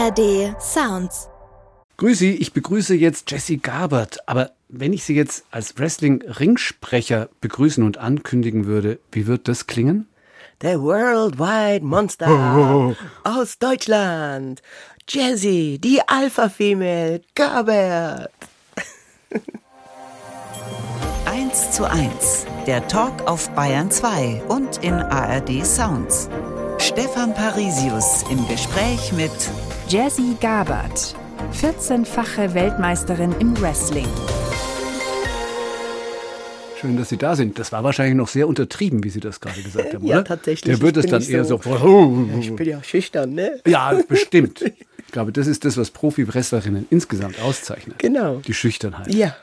ARD Sounds. Grüß Sie, ich begrüße jetzt Jessie Gabert. Aber wenn ich Sie jetzt als Wrestling-Ringsprecher begrüßen und ankündigen würde, wie wird das klingen? Der Worldwide Monster aus Deutschland. Jessie, die Alpha-Female Gabert. 1:1, der Talk auf Bayern 2 und in ARD Sounds. Stefan Parisius im Gespräch mit Jessie Gabert, 14-fache Weltmeisterin im Wrestling. Schön, dass Sie da sind. Das war wahrscheinlich noch sehr untertrieben, wie Sie das gerade gesagt haben, oder? Ja, tatsächlich. Der wird es dann eher so... Ich bin ja schüchtern, ne? Ja, bestimmt. Ich glaube, das ist das, was Profi-Wrestlerinnen insgesamt auszeichnet. Genau. Die Schüchternheit. Ja.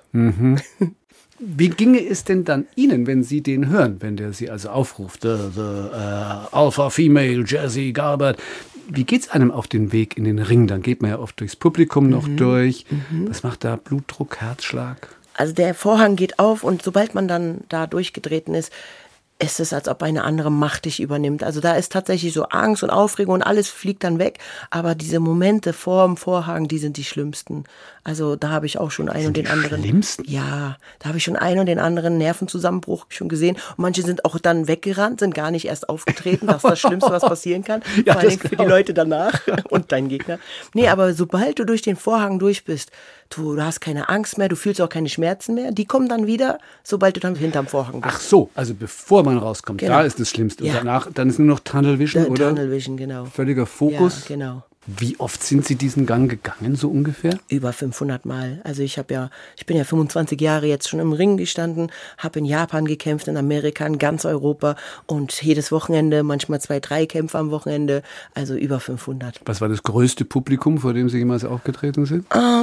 Wie ginge es denn dann Ihnen, wenn Sie den hören, wenn der Sie also aufruft? The Alpha Female Jessie Gabert. Wie geht's einem auf den Weg in den Ring? Dann geht man ja oft durchs Publikum noch durch. Was macht da Blutdruck, Herzschlag? Also der Vorhang geht auf und sobald man dann da durchgetreten ist, ist es, als ob eine andere Macht dich übernimmt. Also da ist tatsächlich so Angst und Aufregung und alles fliegt dann weg. Aber diese Momente vor dem Vorhang, die sind die schlimmsten. Also da habe ich auch schon einen und den anderen. Schlimmsten? Ja, da habe ich schon einen und den anderen Nervenzusammenbruch schon gesehen. Und manche sind auch dann weggerannt, sind gar nicht erst aufgetreten. Das ist das Schlimmste, was passieren kann. Ja, vor allem für die Leute danach und dein Gegner. Nee, aber sobald du durch den Vorhang durch bist, du hast keine Angst mehr, du fühlst auch keine Schmerzen mehr. Die kommen dann wieder, sobald du dann hinterm Vorhang bist. Ach so, also bevor man rauskommt, Genau. da ist das Schlimmste. Ja. Und danach, dann ist nur noch Tunnel Vision, oder? Tunnel Vision, genau. Völliger Fokus. Ja, genau. Wie oft sind Sie diesen Gang gegangen, so ungefähr? Über 500 Mal. Also ich bin ja 25 Jahre jetzt schon im Ring gestanden, habe in Japan gekämpft, in Amerika, in ganz Europa und jedes Wochenende, manchmal 2, 3 Kämpfe am Wochenende, also über 500. Was war das größte Publikum, vor dem Sie jemals aufgetreten sind?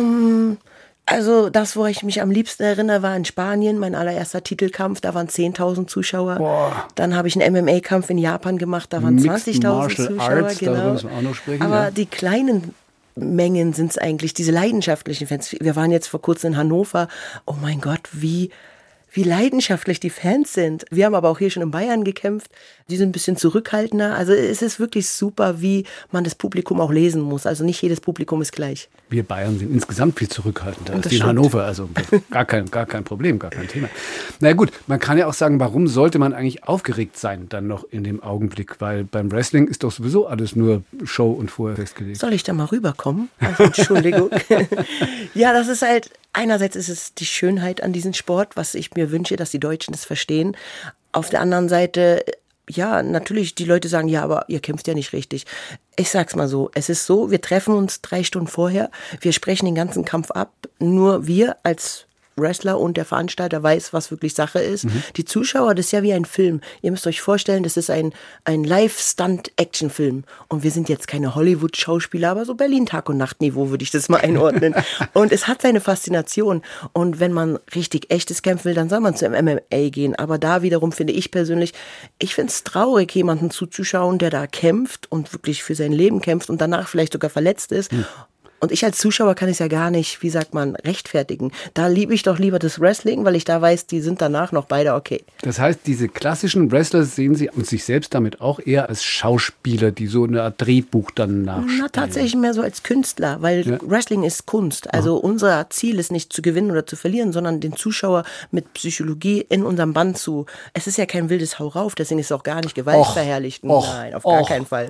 Also das, wo ich mich am liebsten erinnere, war in Spanien, mein allererster Titelkampf, da waren 10.000 Zuschauer. Boah. Dann habe ich einen MMA-Kampf in Japan gemacht, da waren Mixed 20.000 Martial Zuschauer. Arts, Genau. darüber müssen wir auch noch sprechen. Aber ja. die kleinen Mengen sind es eigentlich, diese leidenschaftlichen Fans. Wir waren jetzt vor kurzem in Hannover. Oh mein Gott, wie leidenschaftlich die Fans sind. Wir haben aber auch hier schon in Bayern gekämpft. Die sind ein bisschen zurückhaltender. Also es ist wirklich super, wie man das Publikum auch lesen muss. Also nicht jedes Publikum ist gleich. Wir Bayern sind insgesamt viel zurückhaltender als Das die in stimmt. Hannover. Also gar kein Problem, gar kein Thema. Na gut, man kann ja auch sagen, warum sollte man eigentlich aufgeregt sein dann noch in dem Augenblick? Weil beim Wrestling ist doch sowieso alles nur Show und vorher festgelegt. Soll ich da mal rüberkommen? Also, Entschuldigung. Ja, das ist halt, einerseits ist es die Schönheit an diesem Sport, was ich mir wünsche, dass die Deutschen das verstehen. Auf der anderen Seite, ja, natürlich, die Leute sagen, ja, aber ihr kämpft ja nicht richtig. Ich sag's mal so, es ist so, wir treffen uns 3 Stunden vorher, wir sprechen den ganzen Kampf ab, nur wir als Wrestler und der Veranstalter weiß, was wirklich Sache ist. Die Zuschauer, das ist ja wie ein Film. Ihr müsst euch vorstellen, das ist ein Live-Stunt-Action-Film. Und wir sind jetzt keine Hollywood-Schauspieler, aber so Berlin-Tag-und-Nacht-Niveau würde ich das mal einordnen. Und es hat seine Faszination. Und wenn man richtig echtes kämpfen will, dann soll man zum MMA gehen. Aber da wiederum finde ich persönlich, ich finde es traurig, jemanden zuzuschauen, der da kämpft und wirklich für sein Leben kämpft und danach vielleicht sogar verletzt ist. Und ich als Zuschauer kann es ja gar nicht, wie sagt man, rechtfertigen. Da liebe ich doch lieber das Wrestling, weil ich da weiß, die sind danach noch beide okay. Das heißt, diese klassischen Wrestler sehen Sie und sich selbst damit auch eher als Schauspieler, die so eine Art Drehbuch dann nachspielen. Na, tatsächlich mehr so als Künstler, weil Ja. Wrestling ist Kunst. Also unser Ziel ist nicht zu gewinnen oder zu verlieren, sondern den Zuschauer mit Psychologie in unserem Band zu. Es ist ja kein wildes Hau rauf, deswegen ist es auch gar nicht gewaltverherrlichend. Nein, auf gar keinen Fall.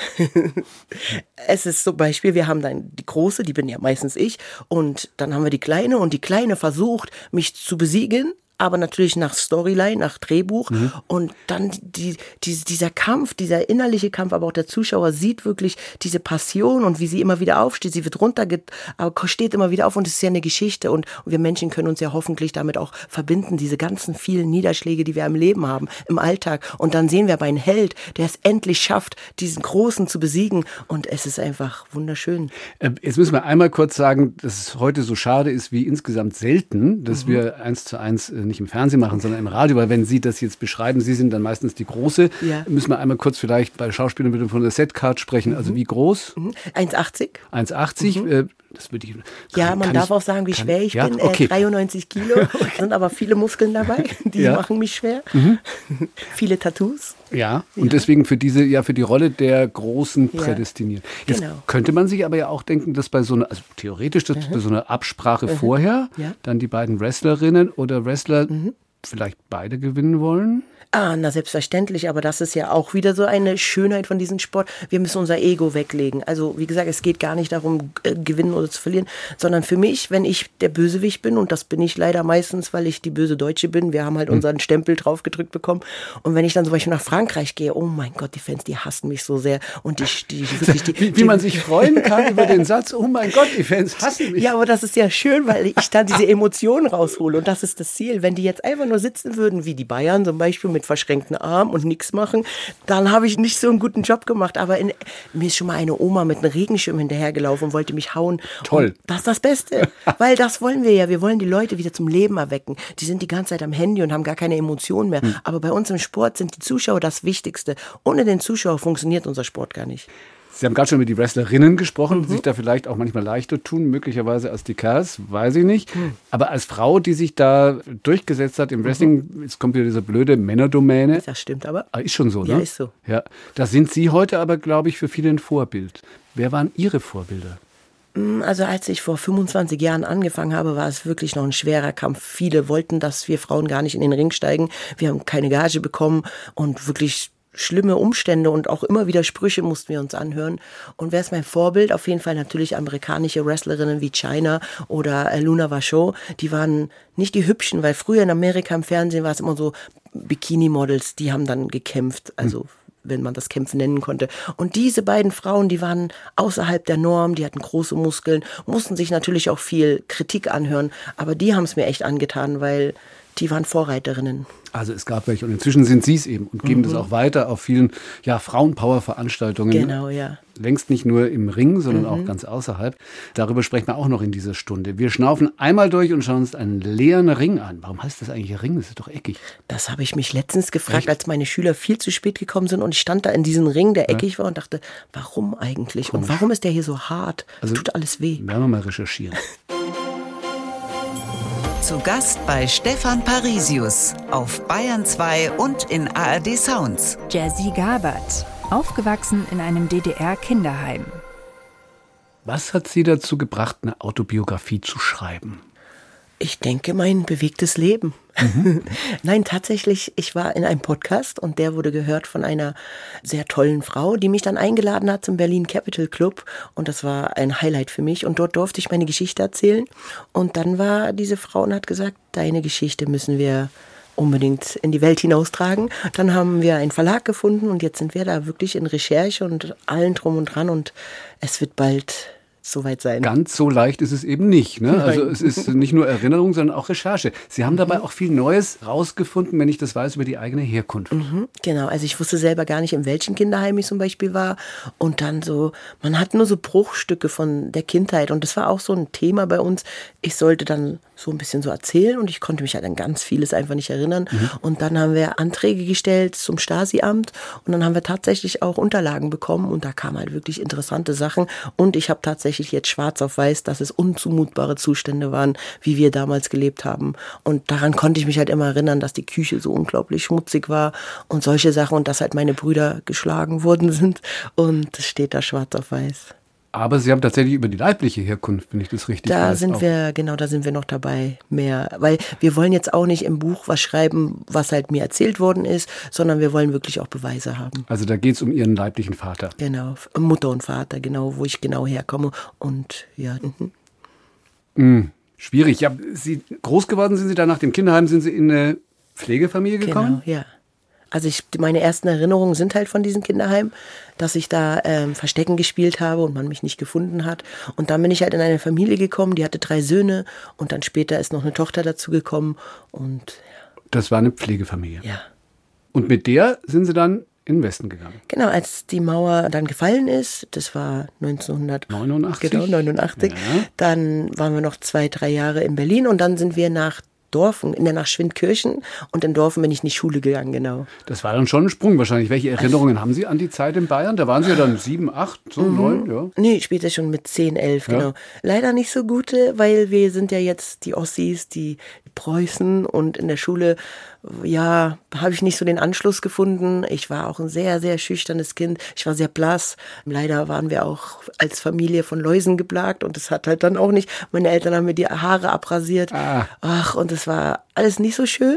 Es ist zum Beispiel, wir haben dann die Große, die bin ja meistens ich, und dann haben wir die Kleine und die Kleine versucht, mich zu besiegen, aber natürlich nach Storyline, nach Drehbuch. Und dann dieser Kampf, dieser innerliche Kampf, aber auch der Zuschauer sieht wirklich diese Passion und wie sie immer wieder aufsteht. Sie wird aber steht immer wieder auf und es ist ja eine Geschichte. Und wir Menschen können uns ja hoffentlich damit auch verbinden, diese ganzen vielen Niederschläge, die wir im Leben haben, im Alltag. Und dann sehen wir aber einen Held, der es endlich schafft, diesen Großen zu besiegen. Und es ist einfach wunderschön. Jetzt müssen wir einmal kurz sagen, dass es heute so schade ist wie insgesamt selten, dass wir 1:1 nicht im Fernsehen machen, sondern im Radio, weil wenn Sie das jetzt beschreiben, Sie sind dann meistens die Große, Ja. müssen wir einmal kurz vielleicht bei Schauspielern bitte von der Setcard sprechen. Also wie groß? 1,80. 1,80. Das würde ich. Ja, man darf auch sagen, wie schwer ich bin. Okay. 93 Kilo. Sind aber viele Muskeln dabei. Die machen mich schwer. Viele Tattoos. Ja, und deswegen für die Rolle der Großen prädestiniert. Jetzt könnte man sich aber ja auch denken, dass bei so einer, also theoretisch, dass bei so einer Absprache vorher dann die beiden Wrestlerinnen oder Wrestler vielleicht beide gewinnen wollen. Na selbstverständlich, aber das ist ja auch wieder so eine Schönheit von diesem Sport. Wir müssen unser Ego weglegen. Also wie gesagt, es geht gar nicht darum, gewinnen oder zu verlieren, sondern für mich, wenn ich der Bösewicht bin, und das bin ich leider meistens, weil ich die böse Deutsche bin, wir haben halt unseren Stempel draufgedrückt bekommen, und wenn ich dann zum Beispiel nach Frankreich gehe, oh mein Gott, die Fans, die hassen mich so sehr, und wie man sich freuen kann über den Satz, oh mein Gott, die Fans hassen mich. Ja, aber das ist ja schön, weil ich dann diese Emotionen raushole, und das ist das Ziel. Wenn die jetzt einfach nur sitzen würden, wie die Bayern zum Beispiel, mit verschränkten Armen und nichts machen, dann habe ich nicht so einen guten Job gemacht. Aber mir ist schon mal eine Oma mit einem Regenschirm hinterhergelaufen und wollte mich hauen. Toll. Und das ist das Beste, weil das wollen wir ja. Wir wollen die Leute wieder zum Leben erwecken. Die sind die ganze Zeit am Handy und haben gar keine Emotionen mehr. Aber bei uns im Sport sind die Zuschauer das Wichtigste. Ohne den Zuschauer funktioniert unser Sport gar nicht. Sie haben gerade schon mit die Wrestlerinnen gesprochen, die sich da vielleicht auch manchmal leichter tun, möglicherweise als die Kerls, weiß ich nicht. Aber als Frau, die sich da durchgesetzt hat im Wrestling, jetzt kommt wieder diese blöde Männerdomäne. Das stimmt aber. Ist schon so, ne? Ja, ist so. Ja, da sind Sie heute aber, glaube ich, für viele ein Vorbild. Wer waren Ihre Vorbilder? Also als ich vor 25 Jahren angefangen habe, war es wirklich noch ein schwerer Kampf. Viele wollten, dass wir Frauen gar nicht in den Ring steigen. Wir haben keine Gage bekommen und wirklich schlimme Umstände und auch immer wieder Sprüche mussten wir uns anhören. Und wer ist mein Vorbild? Auf jeden Fall natürlich amerikanische Wrestlerinnen wie Chyna oder Luna Vachon. Die waren nicht die hübschen, weil früher in Amerika im Fernsehen war es immer so Bikini-Models, die haben dann gekämpft, also wenn man das Kämpfen nennen konnte. Und diese beiden Frauen, die waren außerhalb der Norm, die hatten große Muskeln, mussten sich natürlich auch viel Kritik anhören, aber die haben es mir echt angetan, weil die waren Vorreiterinnen. Also es gab welche und inzwischen sind Sie es eben und geben das auch weiter auf vielen Frauenpower-Veranstaltungen. Genau, ja. Längst nicht nur im Ring, sondern auch ganz außerhalb. Darüber sprechen wir auch noch in dieser Stunde. Wir schnaufen einmal durch und schauen uns einen leeren Ring an. Warum heißt das eigentlich Ring? Das ist doch eckig. Das habe ich mich letztens gefragt, als meine Schüler viel zu spät gekommen sind und ich stand da in diesem Ring, der eckig war und dachte, warum eigentlich? Und warum ist der hier so hart? Also, tut alles weh. Werden wir mal recherchieren. Zu Gast bei Stefan Parisius auf Bayern 2 und in ARD Sounds. Jazzy Gabert, aufgewachsen in einem DDR-Kinderheim. Was hat Sie dazu gebracht, eine Autobiografie zu schreiben? Ich denke, mein bewegtes Leben. Nein, tatsächlich, ich war in einem Podcast und der wurde gehört von einer sehr tollen Frau, die mich dann eingeladen hat zum Berlin Capital Club und das war ein Highlight für mich und dort durfte ich meine Geschichte erzählen und dann war diese Frau und hat gesagt, deine Geschichte müssen wir unbedingt in die Welt hinaustragen. Dann haben wir einen Verlag gefunden und jetzt sind wir da wirklich in Recherche und allen drum und dran und es wird bald soweit sein. Ganz so leicht ist es eben nicht. Ne? Also es ist nicht nur Erinnerung, sondern auch Recherche. Sie haben dabei auch viel Neues rausgefunden, wenn ich das weiß, über die eigene Herkunft. Genau, also ich wusste selber gar nicht, in welchem Kinderheim ich zum Beispiel war. Und dann so, man hat nur so Bruchstücke von der Kindheit. Und das war auch so ein Thema bei uns. Ich sollte dann so ein bisschen so erzählen und ich konnte mich halt an ganz vieles einfach nicht erinnern. Und dann haben wir Anträge gestellt zum Stasi-Amt und dann haben wir tatsächlich auch Unterlagen bekommen und da kamen halt wirklich interessante Sachen. Und ich habe tatsächlich jetzt schwarz auf weiß, dass es unzumutbare Zustände waren, wie wir damals gelebt haben. Und daran konnte ich mich halt immer erinnern, dass die Küche so unglaublich schmutzig war und solche Sachen und dass halt meine Brüder geschlagen worden sind. Und das steht da schwarz auf weiß. Aber Sie haben tatsächlich über die leibliche Herkunft, wenn ich das richtig weiß. Da sind wir noch dabei mehr. Weil wir wollen jetzt auch nicht im Buch was schreiben, was halt mir erzählt worden ist, sondern wir wollen wirklich auch Beweise haben. Also da geht es um Ihren leiblichen Vater. Genau, Mutter und Vater, genau, wo ich genau herkomme. Und ja. Schwierig. Ja, Sie groß geworden sind Sie da nach dem Kinderheim, sind Sie in eine Pflegefamilie gekommen? Genau, ja. Also meine ersten Erinnerungen sind halt von diesem Kinderheim, dass ich da Verstecken gespielt habe und man mich nicht gefunden hat. Und dann bin ich halt in eine Familie gekommen, die hatte 3 Söhne und dann später ist noch eine Tochter dazu gekommen. Und ja. Das war eine Pflegefamilie? Ja. Und mit der sind Sie dann in den Westen gegangen? Genau, als die Mauer dann gefallen ist, das war 1989. Genau, 89. Ja. Dann waren wir noch 2-3 Jahre in Berlin und dann sind wir nach Dorfen, nach Schwindkirchen, und in Dorfen bin ich in die Schule gegangen, genau. Das war dann schon ein Sprung wahrscheinlich. Welche Erinnerungen haben Sie an die Zeit in Bayern? Da waren Sie ja dann 7, 8, so 9, ja? Nee, später schon mit 10, 11, Ja. genau. Leider nicht so gute, weil wir sind ja jetzt die Ossis, die Preußen, und in der Schule, ja, habe ich nicht so den Anschluss gefunden. Ich war auch ein sehr, sehr schüchternes Kind. Ich war sehr blass. Leider waren wir auch als Familie von Läusen geplagt, und das hat halt dann auch nicht. Meine Eltern haben mir die Haare abrasiert. Ach, und es war alles nicht so schön.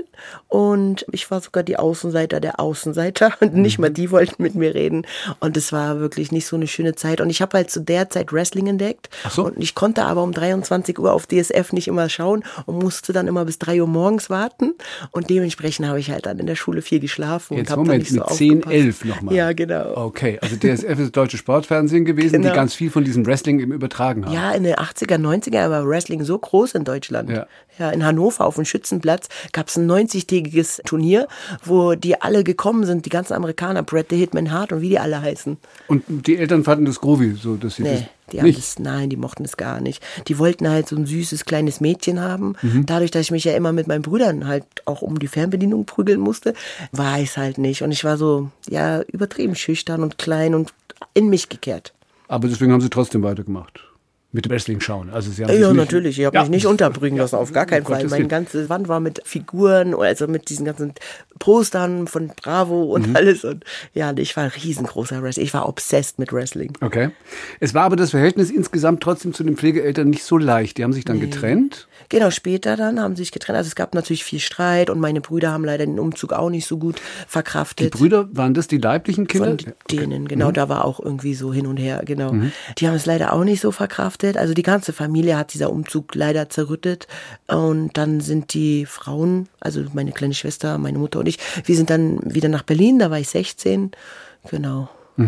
Und ich war sogar die Außenseiter der Außenseiter, und nicht mal die wollten mit mir reden. Und es war wirklich nicht so eine schöne Zeit. Und ich habe halt zu der Zeit Wrestling entdeckt. Ach so. Und ich konnte aber um 23 Uhr auf DSF nicht immer schauen und musste dann immer bis 3 Uhr morgens warten. Und dementsprechend habe ich halt dann in der Schule viel geschlafen. Jetzt und habe Moment, dann nicht mit so 10, aufgepasst. 11 nochmal. Ja, genau. Okay, also DSF ist das deutsche Sportfernsehen gewesen, Genau. die ganz viel von diesem Wrestling eben übertragen haben. Ja, in den 80er, 90er war Wrestling so groß in Deutschland. Ja, in Hannover auf dem Schützenplatz gab es ein 90-tägiges Turnier, wo die alle gekommen sind, die ganzen Amerikaner, Bret the Hitman Hart und wie die alle heißen. Und die Eltern fanden das Grovi, so dass sie Nee, die das haben nicht. das, nein, die mochten es gar nicht. Die wollten halt so ein süßes kleines Mädchen haben. Dadurch, dass ich mich ja immer mit meinen Brüdern halt auch um die Fernbedienung prügeln musste, war ich es halt nicht. Und ich war so, ja, übertrieben schüchtern und klein und in mich gekehrt. Aber deswegen haben sie trotzdem weitergemacht. Mit Wrestling schauen. Also sie haben sich Ja, nicht, natürlich. Ich habe mich nicht unterbringen lassen, auf gar keinen um Fall. Gottes Meine Willen. ganze Wand war mit Figuren, also mit diesen ganzen Postern von Bravo und alles. Und ja, ich war ein riesengroßer Wrestler. Ich war obsessed mit Wrestling. Okay. Es war aber das Verhältnis insgesamt trotzdem zu den Pflegeeltern nicht so leicht. Die haben sich dann getrennt. Genau, später dann haben sie sich getrennt. Also es gab natürlich viel Streit, und meine Brüder haben leider den Umzug auch nicht so gut Die verkraftet. Brüder, waren das die leiblichen Kinder? Von denen, genau, da war auch irgendwie so hin und her, genau. Die haben es leider auch nicht so verkraftet. Also die ganze Familie hat dieser Umzug leider zerrüttet. Und dann sind die Frauen, also meine kleine Schwester, meine Mutter und ich, wir sind dann wieder nach Berlin, da war ich 16, genau.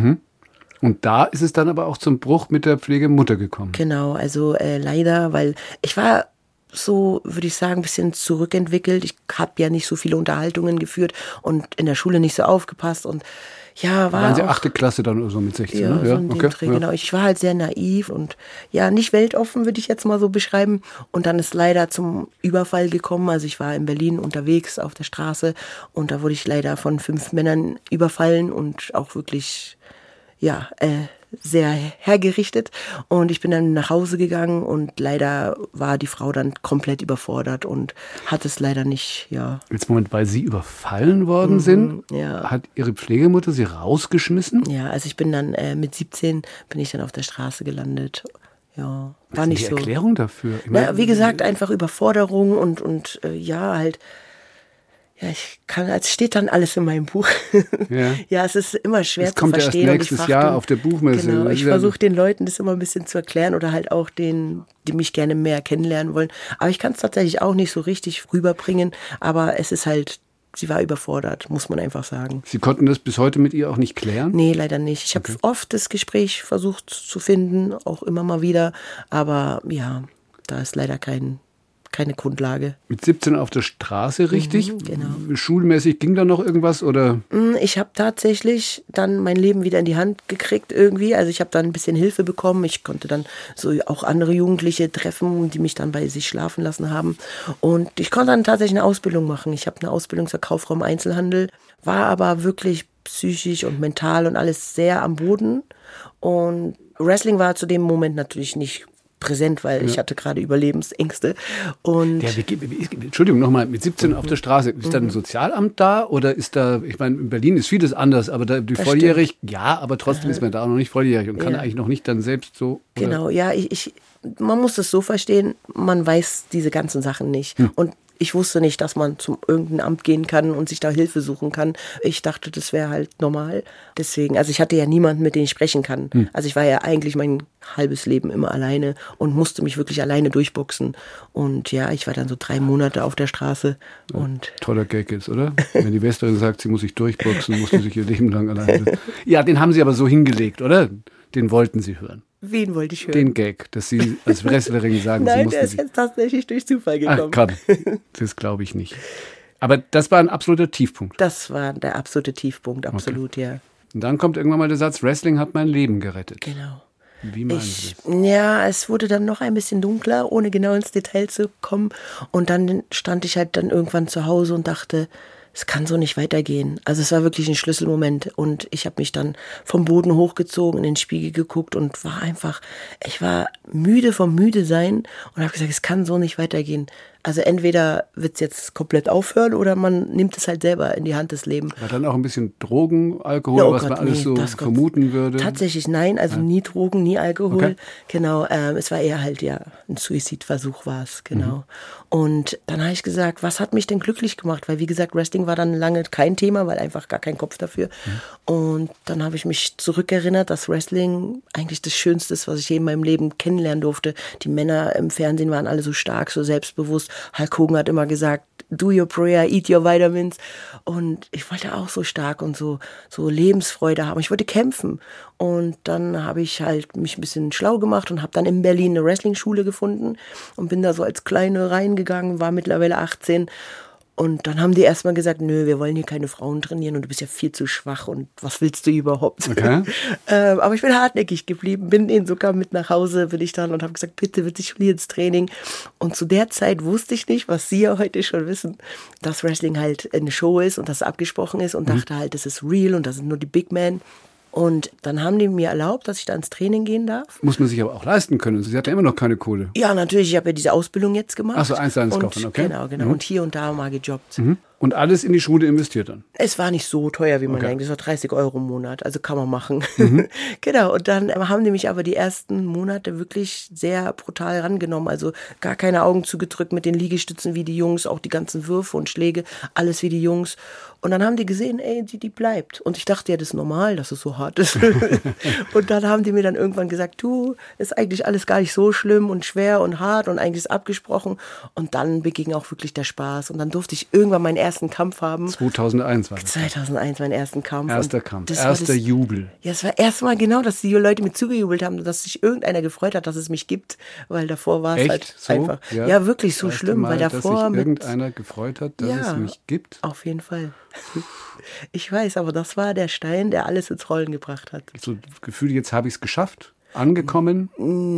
Und da ist es dann aber auch zum Bruch mit der Pflegemutter gekommen. Genau, also leider, weil ich war so, würde ich sagen, ein bisschen zurückentwickelt. Ich habe ja nicht so viele Unterhaltungen geführt und in der Schule nicht so aufgepasst, und ja, war Waren Sie auch 8. Klasse dann oder so mit 16? ja, ne? so in dem Dreh, genau. Ich war halt sehr naiv und ja, nicht weltoffen, würde ich jetzt mal so beschreiben. Und dann ist leider zum Überfall gekommen. Also ich war in Berlin unterwegs auf der Straße, und da wurde ich leider von 5 Männern überfallen und auch wirklich, ja, sehr hergerichtet. Und ich bin dann nach Hause gegangen, und leider war die Frau dann komplett überfordert und hat es leider nicht, ja. Jetzt Moment, weil Sie überfallen worden sind, ja. hat Ihre Pflegemutter Sie rausgeschmissen? Ja, also ich bin dann mit 17 bin ich dann auf der Straße gelandet. Ja, Was war ist nicht die so. Erklärung dafür? Ich Na, meine, wie gesagt, einfach Überforderung und ja, halt, ja, es steht dann alles in meinem Buch. Ja. Ja, es ist immer schwer Das zu kommt ja erst verstehen. nächstes und ich Jahr auf der Buchmesse. Genau, ich Ja. versuche den Leuten das immer ein bisschen zu erklären, oder halt auch denen, die mich gerne mehr kennenlernen wollen. Aber ich kann es tatsächlich auch nicht so richtig rüberbringen. Aber es ist halt, sie war überfordert, muss man einfach sagen. Sie konnten das bis heute mit ihr auch nicht klären? Nee, leider nicht. Ich habe oft das Gespräch versucht zu finden, auch immer mal wieder. Aber ja, da ist leider keine Grundlage. Mit 17 auf der Straße, richtig? genau. Schulmäßig ging da noch irgendwas oder? Ich habe tatsächlich dann mein Leben wieder in die Hand gekriegt irgendwie. Also ich habe dann ein bisschen Hilfe bekommen. Ich konnte dann so auch andere Jugendliche treffen, die mich dann bei sich schlafen lassen haben. Und ich konnte dann tatsächlich eine Ausbildung machen. Ich habe eine Ausbildung zur Kauffrau im Einzelhandel, war aber wirklich psychisch und mental und alles sehr am Boden. Und Wrestling war zu dem Moment natürlich nicht präsent, weil ich hatte gerade Überlebensängste. Und Ja, Entschuldigung, nochmal, mit 17 auf der Straße, ist da ein Sozialamt da oder ist da, ich meine, in Berlin ist vieles anders, aber da die volljährig, ja, aber trotzdem ist man da auch noch nicht volljährig und kann Ja. eigentlich noch nicht dann selbst so. Oder? Genau, ja, man muss das so verstehen, man weiß diese ganzen Sachen nicht. Und ich wusste nicht, dass man zum irgendein Amt gehen kann und sich da Hilfe suchen kann. Ich dachte, das wäre halt normal. Deswegen, also ich hatte ja niemanden, mit dem ich sprechen kann. Also ich war ja eigentlich mein halbes Leben immer alleine und musste mich wirklich alleine durchboxen. Und ja, ich war dann so 3 Monate auf der Straße. Und Toller Gag jetzt, oder? Wenn die Westerin sagt, sie muss sich durchboxen, musste sich ihr Leben lang alleine. Ja, den haben sie aber so hingelegt, oder? Den wollten sie hören. wen wollte ich hören? Den Gag, dass sie als Wrestlerin sagen, sie Nein, mussten der ist sich. jetzt tatsächlich durch Zufall Ach gekommen. komm, das glaube ich nicht. Aber das war ein absoluter Tiefpunkt. Das war der absolute Tiefpunkt, absolut, ja. Und dann kommt irgendwann mal der Satz, Wrestling hat mein Leben gerettet. Genau. Wie meinen Sie das? Ja, es wurde dann noch ein bisschen dunkler, ohne genau ins Detail zu kommen. Und dann stand ich halt dann irgendwann zu Hause und dachte, es kann so nicht weitergehen. Also es war wirklich ein Schlüsselmoment und ich habe mich dann vom Boden hochgezogen, in den Spiegel geguckt und ich war müde vom Müdesein und habe gesagt, es kann so nicht weitergehen. Also entweder wird es jetzt komplett aufhören oder man nimmt es halt selber in die Hand, das Leben. War dann auch ein bisschen Drogen, Alkohol, was man alles so vermuten würde? Tatsächlich nein, also nie Drogen, nie Alkohol. Okay. Genau, es war eher halt ein Suizidversuch war es, genau. Und dann habe ich gesagt, was hat mich denn glücklich gemacht? Weil wie gesagt, Wrestling war dann lange kein Thema, weil einfach gar kein Kopf dafür. Und dann habe ich mich zurückerinnert, dass Wrestling eigentlich das Schönste ist, was ich je in meinem Leben kennenlernen durfte. Die Männer im Fernsehen waren alle so stark, so selbstbewusst. Hulk Hogan hat immer gesagt, do your prayer, eat your vitamins. Und ich wollte auch so stark und so Lebensfreude haben. Ich wollte kämpfen. Und dann habe ich halt mich ein bisschen schlau gemacht und habe dann in Berlin eine Wrestling-Schule gefunden und bin da so als Kleine reingegangen, war mittlerweile 18. Und dann haben die erstmal gesagt, nö, wir wollen hier keine Frauen trainieren und du bist ja viel zu schwach und was willst du überhaupt? Okay. Aber ich bin hartnäckig geblieben, bin denen sogar mit nach Hause, bin ich dann und habe gesagt, bitte ich will ins Training. Und zu der Zeit wusste ich nicht, was Sie ja heute schon wissen, dass Wrestling halt eine Show ist und dass es abgesprochen ist und dachte halt, das ist real und das sind nur die Big Men. Und dann haben die mir erlaubt, dass ich da ins Training gehen darf. Muss man sich aber auch leisten können. Sie hat ja immer noch keine Kohle. Ja, natürlich. Ich habe ja diese Ausbildung jetzt gemacht. Ach so, Einzelhandelskaufmann, okay. Genau. Und hier und da mal gejobbt. Und alles in die Schule investiert dann? Es war nicht so teuer, wie man denkt. Es war 30 € im Monat. Also kann man machen. Genau. Und dann haben die mich aber die ersten Monate wirklich sehr brutal rangenommen. Also gar keine Augen zugedrückt mit den Liegestützen wie die Jungs. Auch die ganzen Würfe und Schläge. Alles wie die Jungs. Und dann haben die gesehen, ey, die bleibt. Und ich dachte ja, das ist normal, dass es so hart ist. Und dann haben die mir dann irgendwann gesagt, du, ist eigentlich alles gar nicht so schlimm und schwer und hart und eigentlich ist abgesprochen. Und dann beging auch wirklich der Spaß. Und dann durfte ich irgendwann meinen ersten Kampf haben. 2001 war das. 2001 mein ersten Kampf. Erster Kampf, erster Jubel. Ja, es war erstmal genau, dass die Leute mir zugejubelt haben, dass sich irgendeiner gefreut hat, dass es mich gibt. Weil davor war es halt so? Einfach. Ja, wirklich so schlimm. Mal, weil davor dass sich irgendeiner gefreut hat, dass es mich gibt? Auf jeden Fall. Ich weiß, aber das war der Stein, der alles ins Rollen gebracht hat. So Gefühl, jetzt habe ich es geschafft? Angekommen?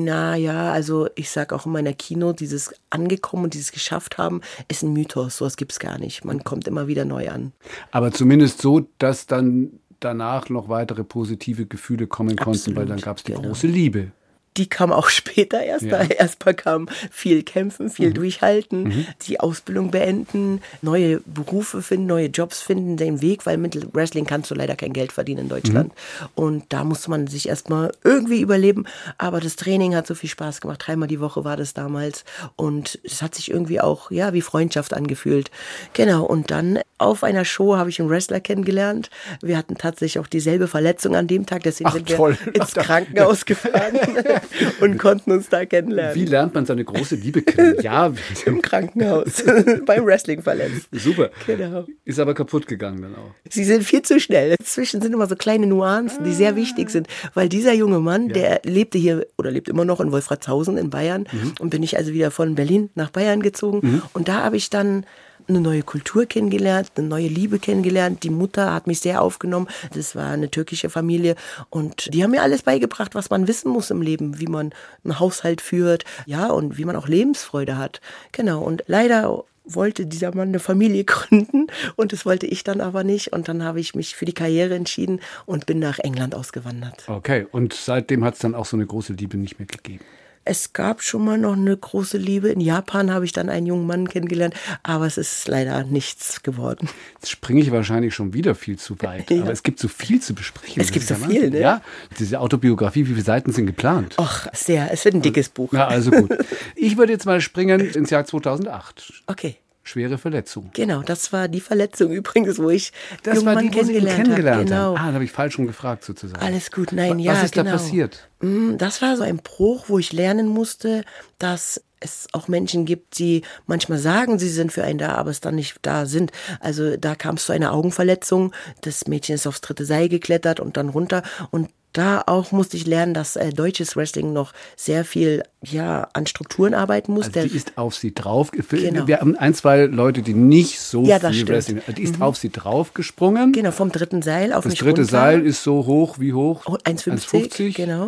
Naja, also ich sage auch in meiner Keynote, dieses Angekommen und dieses Geschafft haben, ist ein Mythos. Sowas gibt es gar nicht. Man kommt immer wieder neu an. Aber zumindest so, dass dann danach noch weitere positive Gefühle kommen konnten, weil dann gab es die große Liebe. Die kam auch später erst. Ja. Erstmal kam viel kämpfen, viel durchhalten, die Ausbildung beenden, neue Berufe finden, neue Jobs finden, den Weg, weil mit Wrestling kannst du leider kein Geld verdienen in Deutschland. Und da musste man sich erstmal irgendwie überleben. Aber das Training hat so viel Spaß gemacht. 3-mal die Woche war das damals. Und es hat sich irgendwie auch, ja, wie Freundschaft angefühlt. Genau. Und dann auf einer Show habe ich einen Wrestler kennengelernt. Wir hatten tatsächlich auch dieselbe Verletzung an dem Tag. Deswegen sind wir ins Krankenhaus gefahren. Und konnten uns da kennenlernen. Wie lernt man seine große Liebe kennen? Ja, im Krankenhaus, beim Wrestling verletzt. Super. Genau. Ist aber kaputt gegangen dann auch. Sie sind viel zu schnell. Dazwischen sind immer so kleine Nuancen, die sehr wichtig sind. Weil dieser junge Mann, der lebte hier oder lebt immer noch in Wolfratshausen in Bayern. Und bin ich also wieder von Berlin nach Bayern gezogen. Und da habe ich dann eine neue Kultur kennengelernt, eine neue Liebe kennengelernt. Die Mutter hat mich sehr aufgenommen. Das war eine türkische Familie und die haben mir alles beigebracht, was man wissen muss im Leben, wie man einen Haushalt führt, ja, und wie man auch Lebensfreude hat. Genau. Und leider wollte dieser Mann eine Familie gründen und das wollte ich dann aber nicht. Und dann habe ich mich für die Karriere entschieden und bin nach England ausgewandert. Okay, und seitdem hat es dann auch so eine große Liebe nicht mehr gegeben? Es gab schon mal noch eine große Liebe. In Japan habe ich dann einen jungen Mann kennengelernt, aber es ist leider nichts geworden. Jetzt springe ich wahrscheinlich schon wieder viel zu weit, aber es gibt so viel zu besprechen. Es gibt so viel, ne? Ja, diese Autobiografie, wie viele Seiten sind geplant? Och, sehr. Es wird ein dickes Buch. Na, also gut. Ich würde jetzt mal springen ins Jahr 2008. Okay. Schwere Verletzung. Genau, das war die Verletzung übrigens, wo ich das war die, wo Sie ihn kennengelernt haben. Genau. Da habe ich falsch schon gefragt sozusagen. Alles gut, nein, Was ist da passiert? Das war so ein Bruch, wo ich lernen musste, dass es auch Menschen gibt, die manchmal sagen, sie sind für einen da, aber es dann nicht da sind. Also da kam es zu einer Augenverletzung. Das Mädchen ist aufs 3. Seil geklettert und dann runter. Und da auch musste ich lernen, dass deutsches Wrestling noch sehr viel an Strukturen arbeiten muss. Also die ist auf sie drauf. Genau. Wir haben 1-2 Leute, die nicht so viel stimmt. Wrestling. Die ist auf sie drauf gesprungen. Genau, vom 3. Seil auf mich runter. Das 3. Seil ist so hoch wie hoch? 1,50. Genau.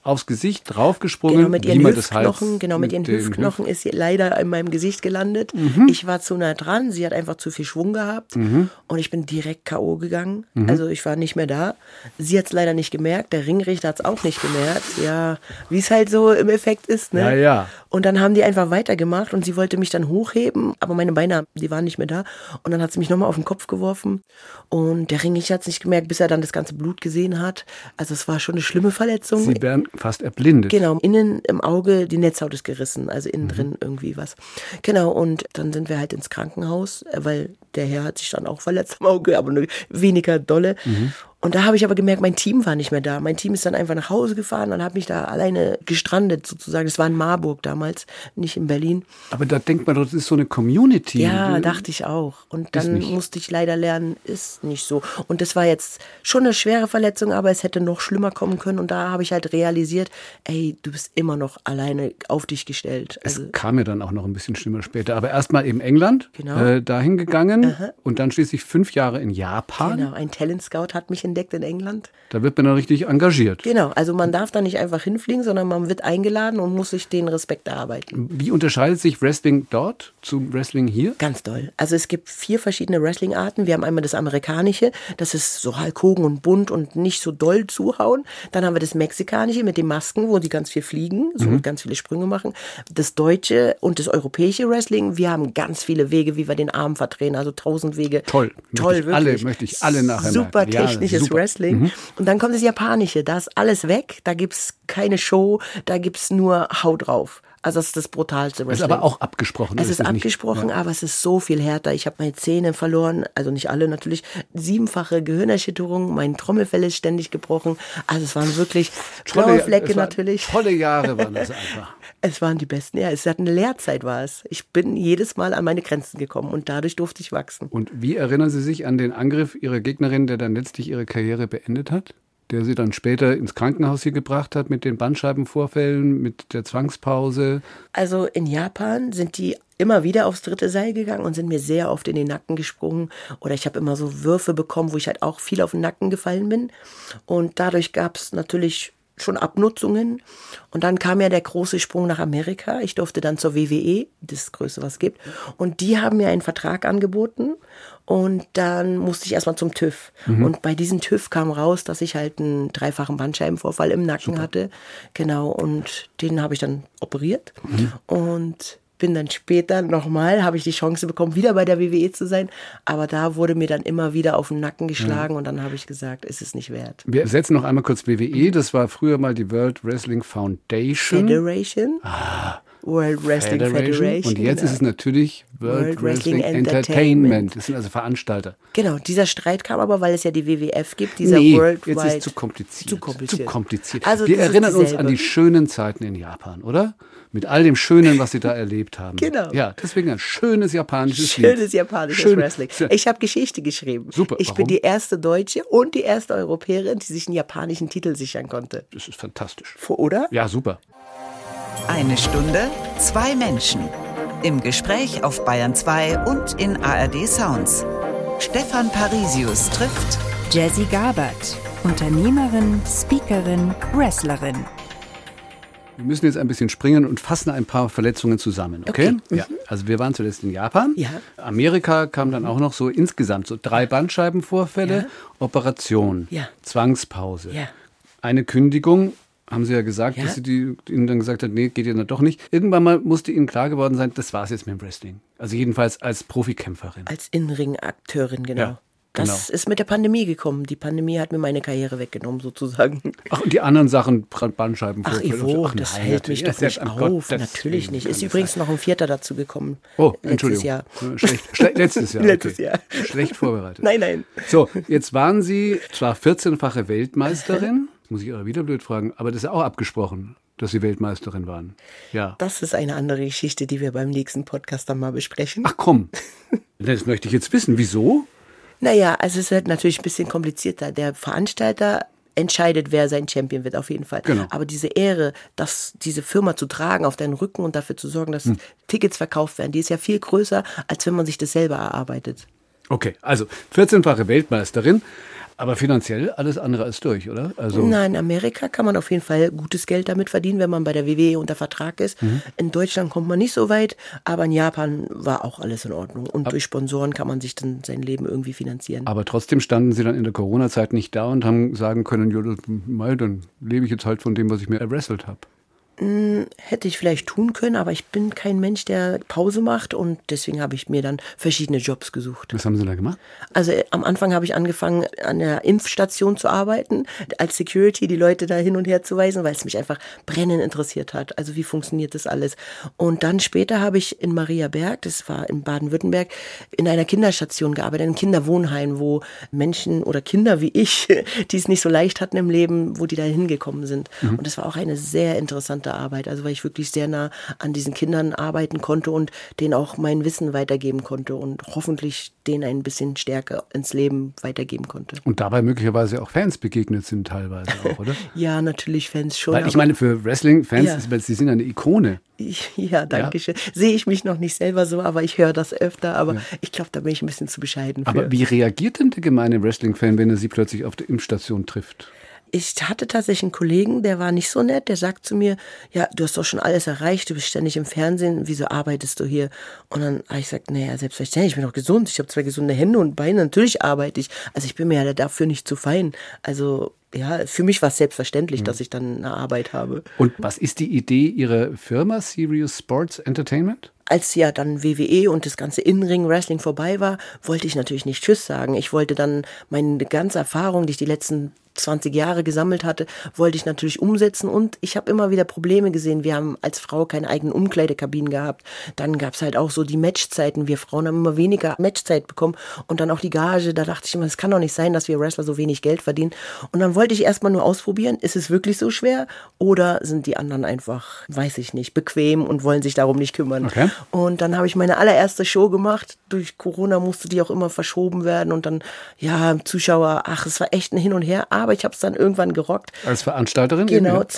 aufs Gesicht draufgesprungen, Genau, mit ihren wie man das Hüftknochen, heißt. genau, mit ihren Hüftknochen ist sie leider in meinem Gesicht gelandet. Ich war zu nah dran, sie hat einfach zu viel Schwung gehabt und ich bin direkt K.O. gegangen. Also ich war nicht mehr da. Sie hat es leider nicht gemerkt, der Ringrichter hat es auch nicht gemerkt. Ja, wie es halt so im Effekt ist, ne? Ja, ja. Und dann haben die einfach weitergemacht und sie wollte mich dann hochheben, aber meine Beine, die waren nicht mehr da. Und dann hat sie mich nochmal auf den Kopf geworfen und der Ringrichter hat es nicht gemerkt, bis er dann das ganze Blut gesehen hat. Also es war schon eine schlimme Verletzung. Sie wären fast erblindet. Genau, innen im Auge, die Netzhaut ist gerissen, also innen drin irgendwie was. Genau, und dann sind wir halt ins Krankenhaus, weil der Herr hat sich dann auch verletzt am Auge, aber nur weniger dolle. Und da habe ich aber gemerkt, mein Team war nicht mehr da. Mein Team ist dann einfach nach Hause gefahren und habe mich da alleine gestrandet sozusagen. Das war in Marburg damals, nicht in Berlin. Aber da denkt man, das ist so eine Community. Ja, dachte ich auch. Und dann musste ich leider lernen, ist nicht so. Und das war jetzt schon eine schwere Verletzung, aber es hätte noch schlimmer kommen können. Und da habe ich halt realisiert, ey, du bist immer noch alleine auf dich gestellt. Es kam ja dann auch noch ein bisschen schlimmer später. Aber erstmal eben England, Genau. dahin gegangen und dann schließlich 5 Jahre in Japan. Genau, ein Talent Scout hat mich entdeckt in England. Da wird man dann richtig engagiert. Genau, also man darf da nicht einfach hinfliegen, sondern man wird eingeladen und muss sich den Respekt erarbeiten. Wie unterscheidet sich Wrestling dort zum Wrestling hier? Ganz doll. Also es gibt 4 verschiedene Wrestling-Arten. Wir haben einmal das amerikanische, das ist so Hulk Hogan und bunt und nicht so doll zuhauen. Dann haben wir das mexikanische mit den Masken, wo die ganz viel fliegen, so ganz viele Sprünge machen. Das deutsche und das europäische Wrestling, wir haben ganz viele Wege, wie wir den Arm verdrehen, also 1000 Wege. Toll, möchte ich alle nachher super merken. Ja, technisches super. Wrestling. Und dann kommt das Japanische, da ist alles weg, da gibt's keine Show, da gibt's nur Hau drauf. Also das ist das brutalste Wrestling. Ist aber auch abgesprochen. Es ist abgesprochen, aber es ist so viel härter. Ich habe meine Zähne verloren, also nicht alle natürlich. 7-fache Gehirnerschütterung, mein Trommelfell ist ständig gebrochen. Also es waren wirklich blaue Flecke natürlich. Tolle Jahre waren das einfach. Es waren die besten, ja. Es hat eine Lehrzeit war es. Ich bin jedes Mal an meine Grenzen gekommen und dadurch durfte ich wachsen. Und wie erinnern Sie sich an den Angriff Ihrer Gegnerin, der dann letztlich ihre Karriere beendet hat? Der sie dann später ins Krankenhaus hier gebracht hat mit den Bandscheibenvorfällen, mit der Zwangspause. Also in Japan sind die immer wieder aufs 3. Seil gegangen und sind mir sehr oft in den Nacken gesprungen. Oder ich habe immer so Würfe bekommen, wo ich halt auch viel auf den Nacken gefallen bin. Und dadurch gab es natürlich schon Abnutzungen. Und dann kam ja der große Sprung nach Amerika. Ich durfte dann zur WWE, das Größte, was es gibt. Und die haben mir einen Vertrag angeboten. Und dann musste ich erstmal zum TÜV. Und bei diesem TÜV kam raus, dass ich halt einen 3-fachen Bandscheibenvorfall im Nacken hatte. Genau, und den habe ich dann operiert. Und bin dann später nochmal, habe ich die Chance bekommen, wieder bei der WWE zu sein. Aber da wurde mir dann immer wieder auf den Nacken geschlagen und dann habe ich gesagt, ist es nicht wert. Wir setzen noch einmal kurz WWE. Das war früher mal die World Wrestling Foundation. Federation. World Wrestling Federation. Und jetzt ist es natürlich World Wrestling Entertainment. Das sind also Veranstalter. Genau, dieser Streit kam aber, weil es ja die WWF gibt, dieser Worldwide. Jetzt ist zu kompliziert. kompliziert. Also wir erinnern uns an die schönen Zeiten in Japan, oder? Mit all dem Schönen, was Sie da erlebt haben. Genau. Ja, deswegen ein schönes japanisches Wrestling. Ich habe Geschichte geschrieben. Super. Ich bin die erste Deutsche und die erste Europäerin, die sich einen japanischen Titel sichern konnte. Das ist fantastisch. Oder? Ja, super. 1 Stunde, 2 Menschen. Im Gespräch auf Bayern 2 und in ARD Sounds. Stefan Parisius trifft Jazzy Gabert, Unternehmerin, Speakerin, Wrestlerin. Wir müssen jetzt ein bisschen springen und fassen ein paar Verletzungen zusammen, okay? Ja. Also wir waren zuletzt in Japan. Ja. Amerika kam dann auch noch so insgesamt so 3 Bandscheibenvorfälle, Operation, Zwangspause, eine Kündigung. Haben Sie ja gesagt, dass sie ihnen dann gesagt hat, nee, geht ja dann doch nicht. Irgendwann mal musste ihnen klar geworden sein, das war's jetzt mit dem Wrestling. Also jedenfalls als Profikämpferin. Als Innenring-Akteurin, genau. Ja, Das ist mit der Pandemie gekommen. Die Pandemie hat mir meine Karriere weggenommen, sozusagen. Ach, und die anderen Sachen, Bandscheibenvorfälle. Ach, Ivo, das hält mich doch nicht auf. Natürlich nicht. Ist übrigens noch ein 4. dazu gekommen. Oh, Entschuldigung. Letztes Jahr. Letztes Jahr. Letztes Jahr. Schlecht vorbereitet. Nein. So, jetzt waren Sie zwar 14-fache Weltmeisterin, muss ich aber wieder blöd fragen, aber das ist ja auch abgesprochen, dass Sie Weltmeisterin waren. Ja. Das ist eine andere Geschichte, die wir beim nächsten Podcast dann mal besprechen. Ach komm, das möchte ich jetzt wissen. Wieso? Naja, also es ist halt natürlich ein bisschen komplizierter. Der Veranstalter entscheidet, wer sein Champion wird, auf jeden Fall. Genau. Aber diese Ehre, diese Firma zu tragen auf deinen Rücken und dafür zu sorgen, dass Tickets verkauft werden, die ist ja viel größer, als wenn man sich das selber erarbeitet. Okay, also 14-fache Weltmeisterin, aber finanziell alles andere als durch, oder? Also Nein, in Amerika kann man auf jeden Fall gutes Geld damit verdienen, wenn man bei der WWE unter Vertrag ist. In Deutschland kommt man nicht so weit, aber in Japan war auch alles in Ordnung. Und durch Sponsoren kann man sich dann sein Leben irgendwie finanzieren. aber trotzdem standen Sie dann in der Corona-Zeit nicht da und haben sagen können, ja, dann lebe ich jetzt halt von dem, was ich mir erwrestelt habe. Hätte ich vielleicht tun können, aber ich bin kein Mensch, der Pause macht und deswegen habe ich mir dann verschiedene Jobs gesucht. Was haben Sie da gemacht? Also am Anfang habe ich angefangen, an der Impfstation zu arbeiten, als Security, die Leute da hin und her zu weisen, weil es mich einfach brennend interessiert hat. Also wie funktioniert das alles? Und dann später habe ich in Mariaberg, das war in Baden-Württemberg, in einer Kinderstation gearbeitet, in einem Kinderwohnheim, wo Menschen oder Kinder wie ich, die es nicht so leicht hatten im Leben, wo die da hingekommen sind. Und das war auch eine sehr interessante Arbeit, also weil ich wirklich sehr nah an diesen Kindern arbeiten konnte und denen auch mein Wissen weitergeben konnte und hoffentlich denen ein bisschen Stärke ins Leben weitergeben konnte. Und dabei möglicherweise auch Fans begegnet sind teilweise auch, oder? Ja, natürlich Fans schon. Weil ich meine, für Wrestling-Fans, Ja. Sie sind eine Ikone. Ja, danke schön. Sehe ich mich noch nicht selber so, aber ich höre das öfter, aber ich glaube, da bin ich ein bisschen zu bescheiden für. Aber wie reagiert denn der gemeine Wrestling-Fan, wenn er Sie plötzlich auf der Impfstation trifft? Ich hatte tatsächlich einen Kollegen, der war nicht so nett, der sagt zu mir, ja, du hast doch schon alles erreicht, du bist ständig im Fernsehen, wieso arbeitest du hier? Und dann habe ich gesagt, naja, selbstverständlich, ich bin doch gesund, ich habe 2 gesunde Hände und Beine, natürlich arbeite ich. Also ich bin mir ja dafür nicht zu fein. Also ja, für mich war es selbstverständlich, dass ich dann eine Arbeit habe. Und was ist die Idee Ihrer Firma, Serious Sports Entertainment? Als ja dann WWE und das ganze In-Ring-Wrestling vorbei war, wollte ich natürlich nicht Tschüss sagen. Ich wollte dann meine ganze Erfahrung, die ich die letzten 20 Jahre gesammelt hatte, wollte ich natürlich umsetzen und ich habe immer wieder Probleme gesehen. Wir haben als Frau keine eigenen Umkleidekabinen gehabt. Dann gab es halt auch so die Matchzeiten. Wir Frauen haben immer weniger Matchzeit bekommen und dann auch die Gage. Da dachte ich immer, es kann doch nicht sein, dass wir Wrestler so wenig Geld verdienen. Und dann wollte ich erstmal nur ausprobieren, ist es wirklich so schwer oder sind die anderen einfach, weiß ich nicht, bequem und wollen sich darum nicht kümmern. Okay. Und dann habe ich meine allererste Show gemacht. Durch Corona musste die auch immer verschoben werden und dann, ja, Zuschauer, es war echt ein Hin und Her, aber ich habe es dann irgendwann gerockt. Als Veranstalterin? Genau, eben,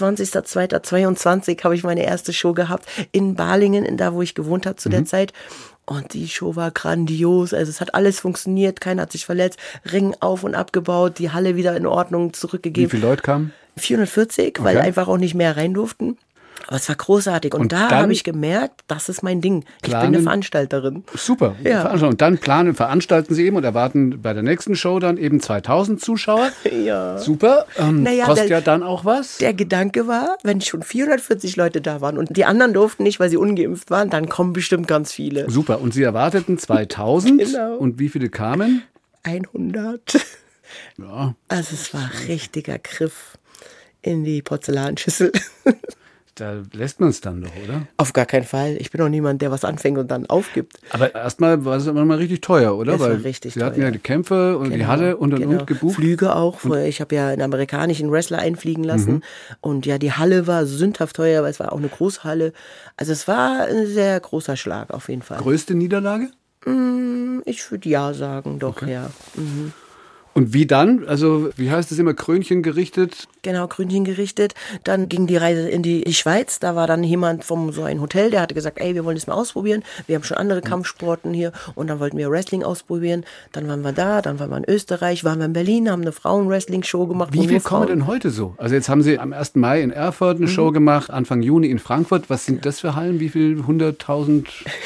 20.02.22 habe ich meine erste Show gehabt in Balingen, da wo ich gewohnt habe zu der Zeit. Und die Show war grandios, also es hat alles funktioniert, keiner hat sich verletzt, Ring auf- und abgebaut, die Halle wieder in Ordnung zurückgegeben. Wie viele Leute kamen? 440, weil einfach auch nicht mehr rein durften. Aber es war großartig und da dann habe ich gemerkt, das ist mein Ding. Ich bin planen- eine Veranstalterin. Super. Ja. Und dann veranstalten Sie eben und erwarten bei der nächsten Show dann eben 2000 Zuschauer. Ja. Super. Naja, kostet ja dann auch was. Der Gedanke war, wenn schon 440 Leute da waren und die anderen durften nicht, weil sie ungeimpft waren, dann kommen bestimmt ganz viele. Super. Und Sie erwarteten 2000. Genau. Und wie viele kamen? 100. Ja. Also es war richtiger Griff in die Porzellanschüssel. Da lässt man es dann doch, oder? Auf gar keinen Fall. Ich bin doch niemand, der was anfängt und dann aufgibt. Aber erstmal war es immer mal richtig teuer, oder? Es war Weil richtig Sie hatten teuer. ja die Kämpfe und die Halle und gebucht. Flüge auch. Ich habe ja einen amerikanischen Wrestler einfliegen lassen. Und ja, die Halle war sündhaft teuer, weil es war auch eine Großhalle. Also es war ein sehr großer Schlag auf jeden Fall. Größte Niederlage? Ich würde ja sagen, doch, ja. Und wie dann? Also, wie heißt es immer, Krönchen gerichtet? Genau, Krönchen gerichtet. Dann ging die Reise in die Schweiz. Da war dann jemand vom so ein Hotel, der hatte gesagt, ey, wir wollen das mal ausprobieren. Wir haben schon andere Kampfsporten hier. Und dann wollten wir Wrestling ausprobieren. Dann waren wir da, dann waren wir in Österreich, waren wir in Berlin, haben eine Frauen-Wrestling-Show gemacht. Wie viel kommen denn heute so? Also jetzt haben Sie am 1. Mai in Erfurt eine Show gemacht, Anfang Juni in Frankfurt. Was sind das für Hallen? Wie viel? 100.000?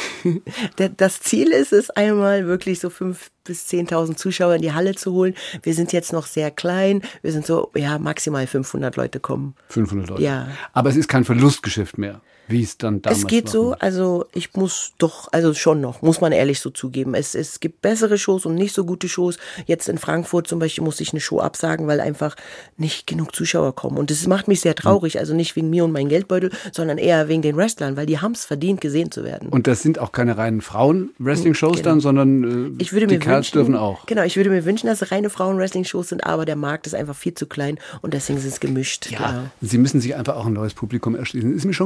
Das Ziel ist es, einmal wirklich so 5.000 bis 10.000 Zuschauer in die Halle zu holen. Wir sind jetzt noch sehr klein. Wir sind so, ja, maximal 500 Leute kommen. 500 Leute. Ja. Aber es ist kein Verlustgeschäft mehr, wie es dann damals war. Es geht so, also ich muss doch, also schon noch, muss man ehrlich so zugeben. Es gibt bessere Shows und nicht so gute Shows. Jetzt in Frankfurt zum Beispiel musste ich eine Show absagen, weil einfach nicht genug Zuschauer kommen. Und das macht mich sehr traurig. Also nicht wegen mir und meinem Geldbeutel, sondern eher wegen den Wrestlern, weil die haben es verdient, gesehen zu werden. Und das sind auch keine reinen Frauen-Wrestling-Shows Genau. dann, sondern Ich würde die mir Kerls wünschen, dürfen auch. Genau, ich würde mir wünschen, dass es reine Frauen-Wrestling-Shows sind, aber der Markt ist einfach viel zu klein und deswegen ist es gemischt. Ja, Genau. Sie müssen sich einfach auch ein neues Publikum erschließen. Ist mir schon klar.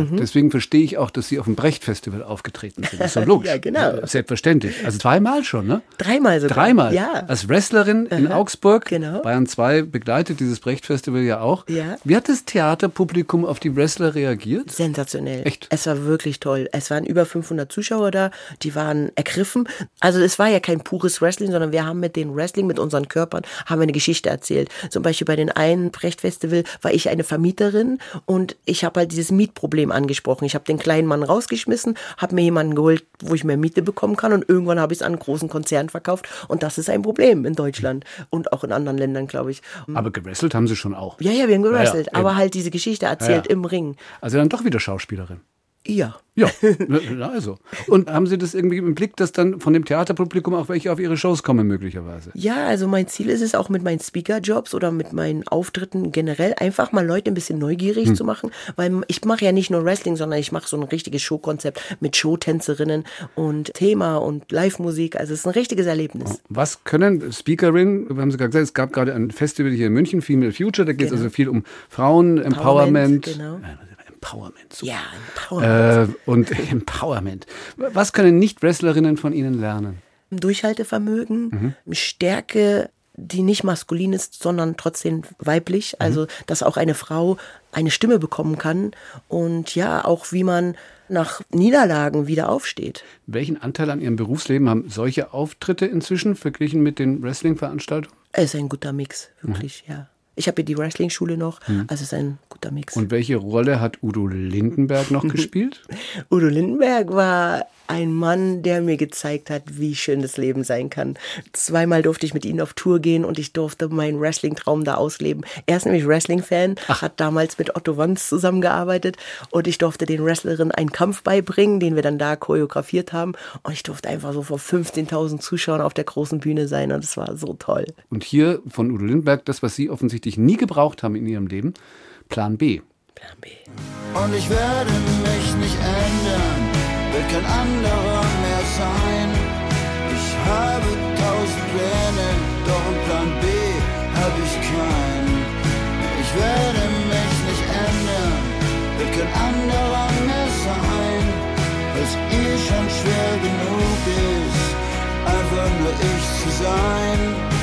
deswegen verstehe ich auch, dass Sie auf dem Brecht-Festival aufgetreten sind. Das ist so logisch. Ja, genau. Selbstverständlich. Also 2-mal schon, ne? 3-mal sogar. 3-mal. Ja. Als Wrestlerin in Augsburg. Genau. Bayern 2 begleitet dieses Brecht-Festival ja auch. Ja. Wie hat das Theaterpublikum auf die Wrestler reagiert? Sensationell. Echt? Es war wirklich toll. Es waren über 500 Zuschauer da, die waren ergriffen. Also es war ja kein pures Wrestling, sondern wir haben mit den Wrestling, mit unseren Körpern, haben wir eine Geschichte erzählt. Zum Beispiel bei den einen Brecht-Festival war ich eine Vermieterin und ich habe halt dieses Mietproblem angesprochen. Ich habe den kleinen Mann rausgeschmissen, habe mir jemanden geholt, wo ich mehr Miete bekommen kann und irgendwann habe ich es an einen großen Konzern verkauft und das ist ein Problem in Deutschland und auch in anderen Ländern, glaube ich. Aber gewrestelt haben Sie schon auch. Ja, wir haben gewrestelt, Ja, aber halt diese Geschichte erzählt Ja. im Ring. Also dann doch wieder Schauspielerin. Ja. Ja, also. Und haben Sie das irgendwie im Blick, dass dann von dem Theaterpublikum auch welche auf Ihre Shows kommen möglicherweise? Ja, also mein Ziel ist es auch mit meinen Speaker-Jobs oder mit meinen Auftritten generell einfach mal Leute ein bisschen neugierig zu machen, weil ich mache ja nicht nur Wrestling, sondern ich mache so ein richtiges Showkonzept mit Showtänzerinnen und Thema und Live-Musik, also es ist ein richtiges Erlebnis. Was können Speakerinnen, haben Sie gerade gesagt, es gab gerade ein Festival hier in München, Female Future, da geht es also viel um Frauen, Empowerment. Genau. Empowerment. Super. Ja, Empowerment. Und Empowerment. Was können Nicht-Wrestlerinnen von Ihnen lernen? Durchhaltevermögen, Stärke, die nicht maskulin ist, sondern trotzdem weiblich. Also, dass auch eine Frau eine Stimme bekommen kann und ja, auch wie man nach Niederlagen wieder aufsteht. Welchen Anteil an Ihrem Berufsleben haben solche Auftritte inzwischen verglichen mit den Wrestling-Veranstaltungen? Es ist ein guter Mix, wirklich, ja. Ich habe hier die Wrestling-Schule noch, also es ist ein guter Mix. Und welche Rolle hat Udo Lindenberg noch gespielt? Udo Lindenberg war ein Mann, der mir gezeigt hat, wie schön das Leben sein kann. 2-mal durfte ich mit ihm auf Tour gehen und ich durfte meinen Wrestling-Traum da ausleben. Er ist nämlich Wrestling-Fan, hat damals mit Otto Wanz zusammengearbeitet und ich durfte den Wrestlerinnen einen Kampf beibringen, den wir dann da choreografiert haben und ich durfte einfach so vor 15.000 Zuschauern auf der großen Bühne sein und es war so toll. Und hier von Udo Lindenberg, das, was Sie offensichtlich nie gebraucht haben in Ihrem Leben, Plan B. Plan B. Und ich werde mich nicht ändern, will kein anderer mehr sein. Ich habe 1000 Pläne, doch einen Plan B habe ich keinen. Ich werde mich nicht ändern, will kein anderer mehr sein. Weil's schon schwer genug ist, einfach nur ich zu sein.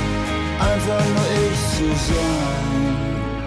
Einfach nur ich zu sein.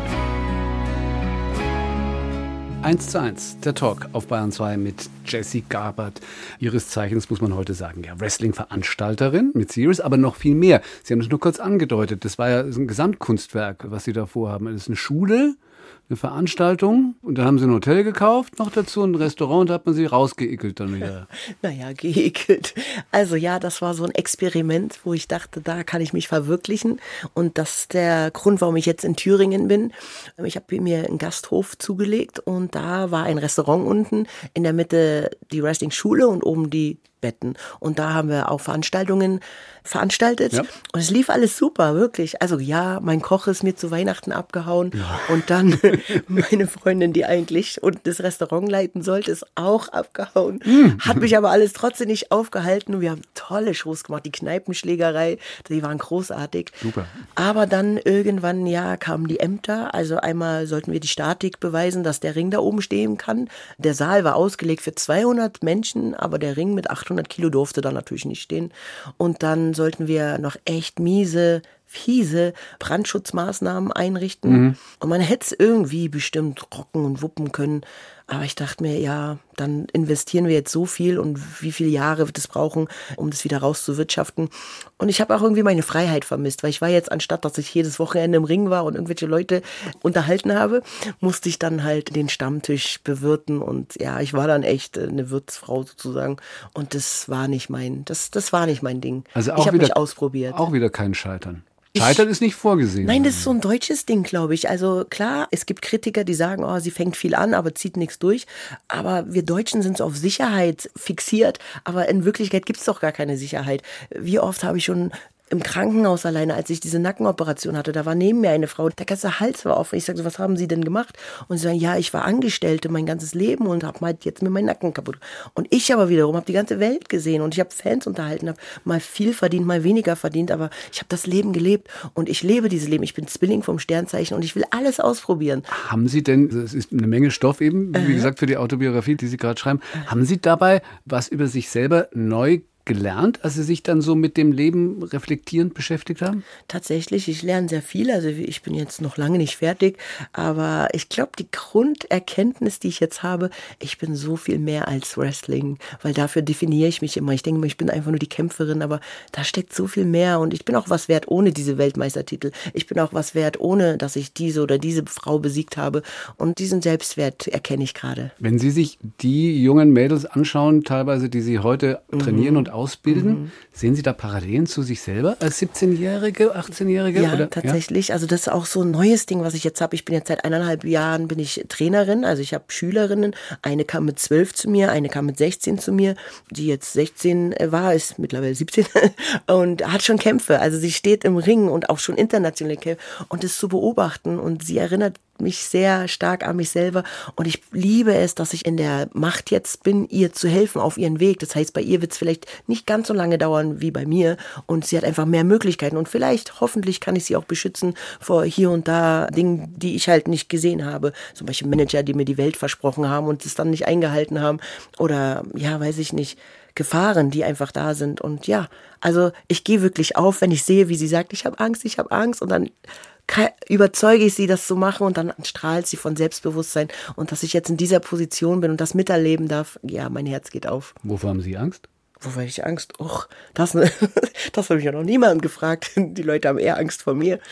1:1, der Talk auf Bayern 2 mit Jessie Garbert. Ihres Zeichens muss man heute sagen, ja, Wrestling-Veranstalterin mit Series, aber noch viel mehr. Sie haben es nur kurz angedeutet. Das war ja ein Gesamtkunstwerk, was Sie da vorhaben. Das ist eine Schule, eine Veranstaltung und dann haben Sie ein Hotel gekauft noch dazu, ein Restaurant, da hat man Sie rausgeekelt dann wieder. Naja, geekelt. Also ja, das war so ein Experiment, wo ich dachte, da kann ich mich verwirklichen und das ist der Grund, warum ich jetzt in Thüringen bin. Ich habe mir einen Gasthof zugelegt und da war ein Restaurant unten, in der Mitte die Wrestling-Schule und oben die Betten. Und da haben wir auch Veranstaltungen veranstaltet. Ja. Und es lief alles super, wirklich. Also ja, mein Koch ist mir zu Weihnachten abgehauen. Ja. Und dann meine Freundin, die eigentlich und das Restaurant leiten sollte, ist auch abgehauen. Hat mich aber alles trotzdem nicht aufgehalten. Wir haben tolle Shows gemacht. Die Kneipenschlägerei, die waren großartig. Super. Aber dann irgendwann, ja, kamen die Ämter. Also einmal sollten wir die Statik beweisen, dass der Ring da oben stehen kann. Der Saal war ausgelegt für 200 Menschen, aber der Ring mit 800 Kilo durfte da natürlich nicht stehen. Und dann sollten wir noch echt fiese Brandschutzmaßnahmen einrichten. Und man hätte es irgendwie bestimmt rocken und wuppen können. Aber ich dachte mir, ja, dann investieren wir jetzt so viel und wie viele Jahre wird es brauchen, um das wieder rauszuwirtschaften. Und ich habe auch irgendwie meine Freiheit vermisst, weil ich war jetzt, anstatt dass ich jedes Wochenende im Ring war und irgendwelche Leute unterhalten habe, musste ich dann halt den Stammtisch bewirten. Und ja, ich war dann echt eine Wirtsfrau sozusagen. Und das war nicht mein Ding. Also ich habe mich ausprobiert. Auch wieder kein Scheitern. Scheitern ist nicht vorgesehen. Nein, das ist so ein deutsches Ding, glaube ich. Also klar, es gibt Kritiker, die sagen, oh, sie fängt viel an, aber zieht nichts durch. Aber wir Deutschen sind so auf Sicherheit fixiert. Aber in Wirklichkeit gibt es doch gar keine Sicherheit. Wie oft habe ich schon im Krankenhaus alleine, als ich diese Nackenoperation hatte, da war neben mir eine Frau, der ganze Hals war offen. Ich sagte so, was haben Sie denn gemacht? Und sie sagen, ja, ich war Angestellte mein ganzes Leben und habe halt jetzt mir meinen Nacken kaputt. Und ich aber wiederum habe die ganze Welt gesehen und ich habe Fans unterhalten, habe mal viel verdient, mal weniger verdient, aber ich habe das Leben gelebt und ich lebe dieses Leben. Ich bin Zwilling vom Sternzeichen und ich will alles ausprobieren. Haben Sie denn, das ist eine Menge Stoff eben, wie gesagt, für die Autobiografie, die Sie gerade schreiben, haben Sie dabei was über sich selber neu gelernt, als Sie sich dann so mit dem Leben reflektierend beschäftigt haben? Tatsächlich, ich lerne sehr viel. Also ich bin jetzt noch lange nicht fertig, aber ich glaube, die Grunderkenntnis, die ich jetzt habe, ich bin so viel mehr als Wrestling, weil dafür definiere ich mich immer. Ich denke immer, ich bin einfach nur die Kämpferin, aber da steckt so viel mehr und ich bin auch was wert ohne diese Weltmeistertitel. Ich bin auch was wert, ohne dass ich diese oder diese Frau besiegt habe und diesen Selbstwert erkenne ich gerade. Wenn Sie sich die jungen Mädels anschauen, teilweise, die Sie heute trainieren und ausbilden, sehen Sie da Parallelen zu sich selber als 17-Jährige, 18-Jährige? Ja, oder? tatsächlich. Ja? Also das ist auch so ein neues Ding, was ich jetzt habe. Ich bin jetzt seit 1,5 Jahren bin ich Trainerin. Also ich habe Schülerinnen. Eine kam mit 12 zu mir, eine kam mit 16 zu mir, die jetzt 16 war, ist mittlerweile 17 und hat schon Kämpfe. Also sie steht im Ring und auch schon internationale Kämpfe und das zu beobachten und sie erinnert mich sehr stark an mich selber und ich liebe es, dass ich in der Macht jetzt bin, ihr zu helfen auf ihren Weg. Das heißt, bei ihr wird es vielleicht nicht ganz so lange dauern wie bei mir und sie hat einfach mehr Möglichkeiten und vielleicht, hoffentlich kann ich sie auch beschützen vor hier und da Dingen, die ich halt nicht gesehen habe. Zum Beispiel Manager, die mir die Welt versprochen haben und es dann nicht eingehalten haben oder, ja, weiß ich nicht, Gefahren, die einfach da sind und ja, also ich gehe wirklich auf, wenn ich sehe, wie sie sagt, ich habe Angst und dann überzeuge ich sie, das zu machen und dann strahlt sie von Selbstbewusstsein und dass ich jetzt in dieser Position bin und das miterleben darf, ja, mein Herz geht auf. Wovor haben Sie Angst? Wovor habe ich Angst? Och, das habe ich ja noch niemanden gefragt. Die Leute haben eher Angst vor mir.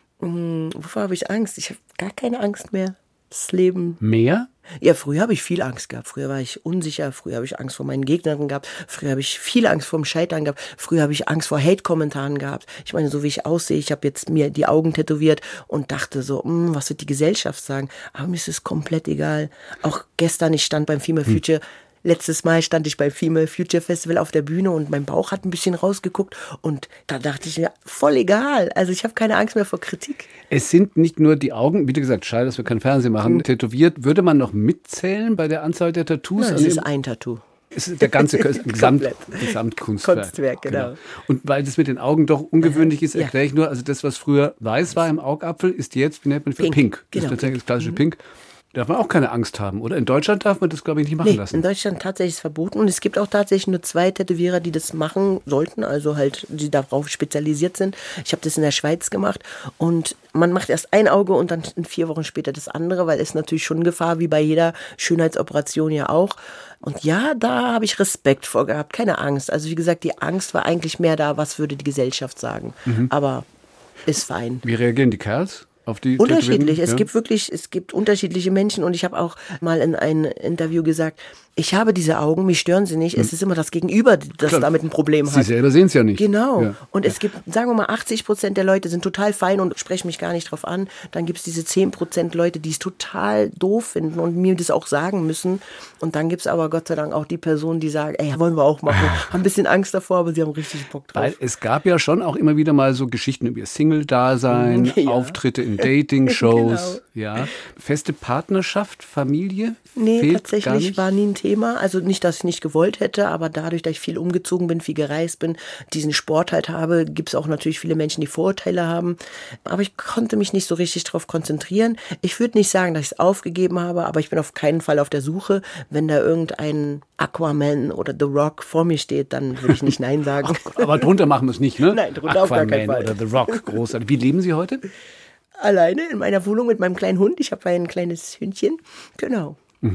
Wovor habe ich Angst? Ich habe gar keine Angst mehr. Das Leben. Mehr? Ja, früher habe ich viel Angst gehabt. Früher war ich unsicher. Früher habe ich Angst vor meinen Gegnern gehabt. Früher habe ich viel Angst vor dem Scheitern gehabt. Früher habe ich Angst vor Hate-Kommentaren gehabt. Ich meine, so wie ich aussehe, ich habe jetzt mir die Augen tätowiert und dachte so, was wird die Gesellschaft sagen? Aber mir ist es komplett egal. Auch gestern, ich stand beim Female Future. Letztes Mal stand ich beim Female Future Festival auf der Bühne und mein Bauch hat ein bisschen rausgeguckt und da dachte ich mir, voll egal. Also ich habe keine Angst mehr vor Kritik. Es sind nicht nur die Augen, wie du gesagt, schade, dass wir kein Fernsehen machen, tätowiert. Würde man noch mitzählen bei der Anzahl der Tattoos? Nein, es ist ein Tattoo. Es ist der ganze Gesamtkunstwerk. Kunstwerk, genau. Und weil das mit den Augen doch ungewöhnlich ist, erkläre ich nur, also das, was früher weiß war im Augapfel, ist jetzt, wie nennt man das? Pink. Das ist tatsächlich das klassische Pink. Darf man auch keine Angst haben, oder? In Deutschland darf man das, glaube ich, nicht machen lassen. In Deutschland tatsächlich ist es verboten und es gibt auch tatsächlich nur 2 Tätowierer, die das machen sollten, also halt, die darauf spezialisiert sind. Ich habe das in der Schweiz gemacht und man macht erst ein Auge und dann 4 Wochen später das andere, weil es natürlich schon Gefahr, wie bei jeder Schönheitsoperation ja auch. Und ja, da habe ich Respekt vor gehabt, keine Angst. Also wie gesagt, die Angst war eigentlich mehr da, was würde die Gesellschaft sagen. Aber ist fein. Wie reagieren die Kerls? Unterschiedlich. Es gibt unterschiedliche Menschen und ich habe auch mal in einem Interview gesagt, ich habe diese Augen, mich stören sie nicht. Es ist immer das Gegenüber, das damit ein Problem hat. Sie selber sehen es ja nicht. Genau. Ja. Und es gibt, sagen wir mal, 80% der Leute sind total fein und sprechen mich gar nicht drauf an. Dann gibt es diese 10% Leute, die es total doof finden und mir das auch sagen müssen. Und dann gibt es aber Gott sei Dank auch die Personen, die sagen, ey, wollen wir auch machen. Haben ein bisschen Angst davor, aber sie haben richtig Bock drauf. Weil es gab ja schon auch immer wieder mal so Geschichten über ihr Single-Dasein, Auftritte in Dating-Shows, ja. Feste Partnerschaft, Familie? Nee, tatsächlich war nie ein Thema. Also nicht, dass ich nicht gewollt hätte, aber dadurch, dass ich viel umgezogen bin, viel gereist bin, diesen Sport halt habe, gibt es auch natürlich viele Menschen, die Vorurteile haben. Aber ich konnte mich nicht so richtig darauf konzentrieren. Ich würde nicht sagen, dass ich es aufgegeben habe, aber ich bin auf keinen Fall auf der Suche. Wenn da irgendein Aquaman oder The Rock vor mir steht, dann würde ich nicht Nein sagen. Aber drunter machen wir es nicht, ne? Nein, drunter auf gar keinen Fall. Oder The Rock, großartig. Wie leben Sie heute? Alleine in meiner Wohnung mit meinem kleinen Hund. Ich habe ein kleines Hündchen. Genau.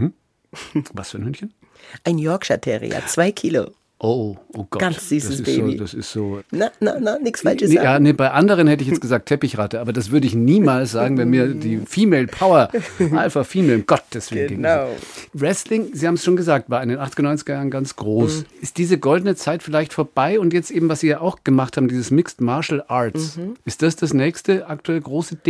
Was für ein Hündchen? Ein Yorkshire Terrier, 2 Kilo. Oh Gott. Ganz süßes Baby. Das ist so. Na, nichts Falsches sagen. Ja, nee, bei anderen hätte ich jetzt gesagt Teppichratte, aber das würde ich niemals sagen, wenn mir die Female Power, Alpha Female, um Gottes Willen Genau. Wrestling, Sie haben es schon gesagt, war in den 80er, 90er Jahren ganz groß. Ist diese goldene Zeit vielleicht vorbei und jetzt eben, was Sie ja auch gemacht haben, dieses Mixed Martial Arts, ist das nächste aktuell große Ding?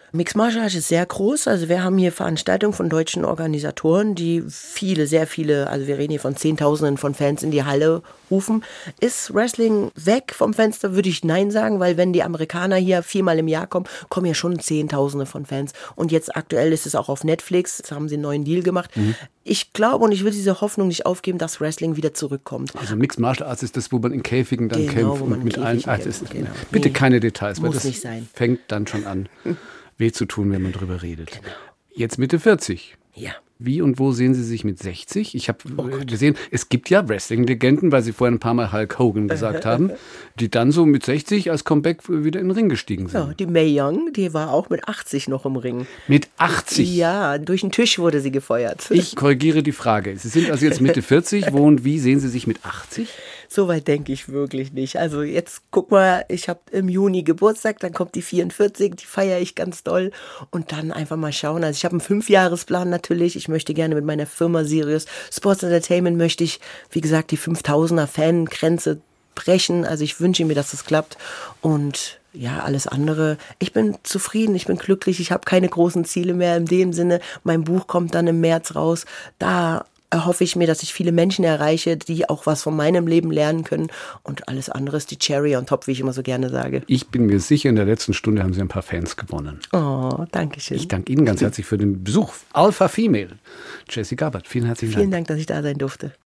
Mixed Martial Arts ist sehr groß. Also wir haben hier Veranstaltungen von deutschen Organisatoren, die sehr viele, also wir reden hier von Zehntausenden von Fans in die Halle rufen. Ist Wrestling weg vom Fenster, würde ich nein sagen, weil wenn die Amerikaner hier 4-mal im Jahr kommen, kommen ja schon Zehntausende von Fans. Und jetzt aktuell ist es auch auf Netflix, jetzt haben sie einen neuen Deal gemacht. Ich glaube und ich will diese Hoffnung nicht aufgeben, dass Wrestling wieder zurückkommt. Also Mixed Martial Arts ist das, wo man in Käfigen dann kämpft und mit allen. Genau. Bitte keine Details, weil Muss das nicht sein. fängt dann schon an, weh zu tun, wenn man drüber redet. Genau. Jetzt Mitte 40. Ja. Wie und wo sehen Sie sich mit 60? Ich habe gesehen, es gibt ja Wrestling-Legenden, weil Sie vorhin ein paar Mal Hulk Hogan gesagt haben, die dann so mit 60 als Comeback wieder in den Ring gestiegen sind. Ja, die Mae Young, die war auch mit 80 noch im Ring. Mit 80? Ja, durch den Tisch wurde sie gefeuert. Ich korrigiere die Frage. Sie sind also jetzt Mitte 40. Wo und wie sehen Sie sich mit 80? So weit denke ich wirklich nicht. Also jetzt guck mal, ich habe im Juni Geburtstag, dann kommt die 44, die feiere ich ganz doll. Und dann einfach mal schauen. Also ich habe einen 5-Jahresplan natürlich. Ich möchte gerne mit meiner Firma Sirius Sports Entertainment, möchte ich, wie gesagt, die 5000er Fangrenze brechen. Also ich wünsche mir, dass das klappt. Und ja, alles andere. Ich bin zufrieden, ich bin glücklich. Ich habe keine großen Ziele mehr in dem Sinne. Mein Buch kommt dann im März raus. Da erhoffe ich mir, dass ich viele Menschen erreiche, die auch was von meinem Leben lernen können. Und alles andere ist die Cherry on top, wie ich immer so gerne sage. Ich bin mir sicher, in der letzten Stunde haben Sie ein paar Fans gewonnen. Oh, danke schön. Ich danke Ihnen ganz herzlich für den Besuch. Alpha Female. Jessie Garbert, vielen herzlichen Dank. Vielen Dank, dass ich da sein durfte.